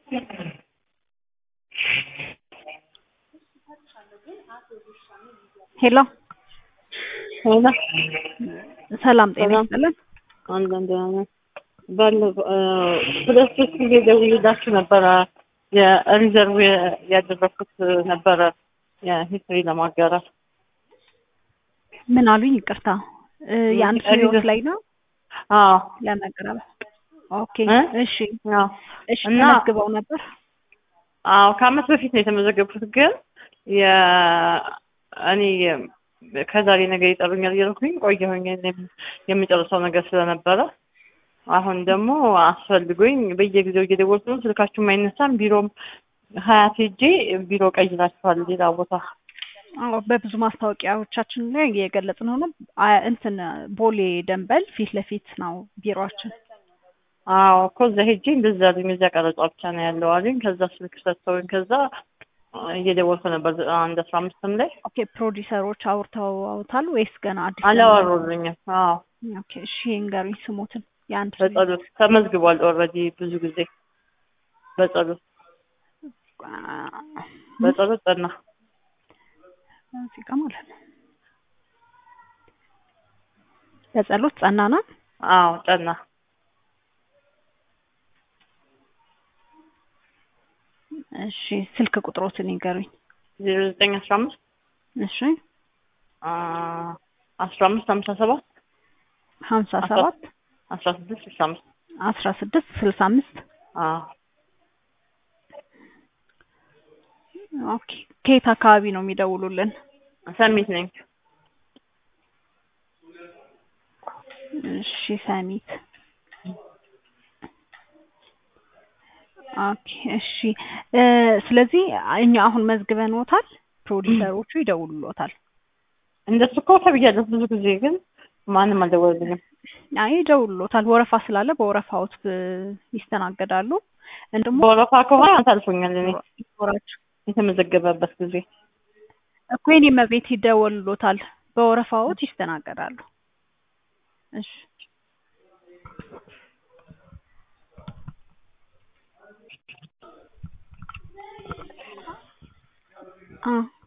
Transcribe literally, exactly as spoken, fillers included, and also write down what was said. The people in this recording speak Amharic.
ሄሎ ሄሎ ሰላም ጤና ይስጥልን። አንዳንድ ባለፈው ሁለት ሶስት ጊዜ ደውዬላችሁ ነበረ። የሪዘርቭ ያደረኩት ነበረ የሂስትሪ ለማጋራት። ምን አሉኝ? ይቅርታ የአንድ ሰው ህይወት ላይ ነው? አዎ ለማቀረብ። ኦኬ እሺ አዎ። እሺ ተመዝግበው ነበር? አዎ ከአመት በፊት ነው የተመዘገብኩት፣ ግን የ እኔ ከዛሬ ነገ ይጠሩኛል እያልኩኝ ቆየሁኝ የምጨርሰው ነገር ስለነበረ። አሁን ደግሞ አስፈልጎኝ በየጊዜው እየደወልኩ ነው። ስልካችሁም አይነሳም። ቢሮም ሀያት ሄጄ ቢሮ ቀይራችኋል ሌላ ቦታ። አዎ በብዙ ማስታወቂያዎቻችን ላይ እየገለጽን ነው። እንትን ቦሌ ደንበል ፊት ለፊት ነው ቢሮአችን። አዎ እኮ እዛ ሄጄ እንደዛ አሉኝ። እዛ ቀረጻ ብቻ ነው ያለው አሉኝ። ከዛ ስልክ ሰጥተውኝ ከዛ እየደወልኩ ነበር አንድ አስራ አምስትም ላይ። ኦኬ ፕሮዲሰሮች አውርተውታል ወይስ ገና አዲስ? አላወሩልኝም። አዎ ኦኬ እሺ እንገሩኝ ስሞትን። የአንድ በጸሎት ተመዝግቧል ኦልሬዲ ብዙ ጊዜ በጸሎት በጸሎት ጠና እዚህ ጋር ማለት ነው። በጸሎት ጸና ነው? አዎ ጠና። እሺ ስልክ ቁጥሮትን ይንገሩኝ። ዜሮ ዘጠኝ አስራ አምስት እሺ አስራ አምስት ሀምሳ ሰባት ሀምሳ ሰባት አስራ ስድስት ስልሳ አምስት አስራ ስድስት ስልሳ አምስት አዎ። ኦኬ ከየት አካባቢ ነው የሚደውሉልን? ሰሚት ነኝ። እሺ ሰሚት። ኦኬ እሺ ስለዚህ እኛ አሁን መዝግበንዎታል፣ ፕሮዲሰሮቹ ይደውሉልዎታል። እንደሱ እኮ ተብያለሁ ብዙ ጊዜ፣ ግን ማንም አልደወለልኝም። አይ ይደውሉልዎታል። ወረፋ ስላለ በወረፋዎት ይስተናገዳሉ። እንደሞ በወረፋ ከሆነ አልፎኛል። እኔ ወራችሁ የተመዘገበበት ጊዜ እኮ የኔ መቤት ይደውሉልዎታል፣ በወረፋዎት ይስተናገዳሉ። እሺ አ